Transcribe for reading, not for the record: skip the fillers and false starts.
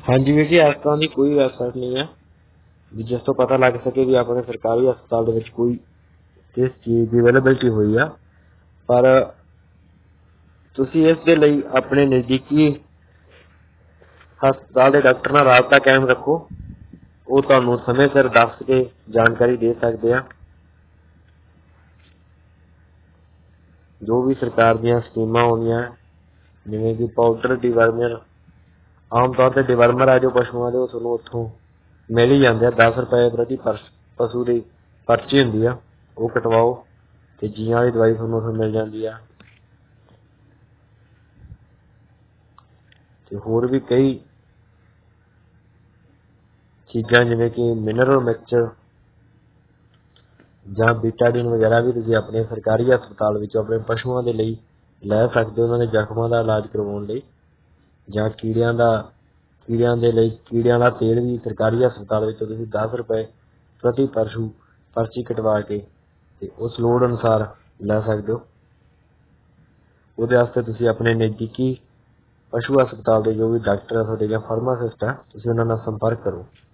हाँ जी वीर जी, इस तरह की कोई वैबसाइट नहीं है भी जिस तो पता लग सके भी अपने सरकारी हस्पताल दे विच कोई किस चीज की अवेलेबिलिटी हुई है। पर तुसी इस दे लई अपने नजदीकी हस्पताल के डॉक्टर नाल राबता कायम रखो। वो तुहानू समय सिर दस के जानकारी दे सकते हैं। जो भी सरकार दी स्कीमां होंदियां जिवें कि पाउडर डिवर्मर, आम तौर पर डिवर्मर है जो पशुओं के तुहानू उत्थों मिल ही जाते हैं। 10 रुपए प्रति पशु की पर्ची होंदी है, वो कटवाओ ते जियां वाली दवाई तुहानू उत्थों मिल जाती है। ते होर भी कई चीज़ां जिवें कि मिनरल मिक्सचर ਜਾਂ बीटाडीन वगैरह भी तुसीं अपने सरकारी हस्पताल विचों अपने पशुओं के लिए लै सकते हो। उन्होंने जख्मां का इलाज करवाउण लई ਜਾਂ कीड़ियां दे लई कीड़ियां दा तेल भी सरकारी हस्पताल विचों तुसीं 10 रुपए प्रति पशु पर्ची कटवा के ते उस लोड़ अनुसार लै सकते हो। ਉਹਦੇ ਵਾਸਤੇ ਤੁਸੀਂ ਆਪਣੇ ਨਜ਼ਦੀਕੀ ਪਸ਼ੂ ਹਸਪਤਾਲ ਦੇ ਜੋ ਵੀ ਡਾਕਟਰ ਹੈ ਤੁਹਾਡੇ ਜਾਂ ਫਾਰਮਾਸਿਸਟ ਹੈ ਤੁਸੀਂ ਉਹਨਾਂ ਨਾਲ ਸੰਪਰਕ ਕਰੋ।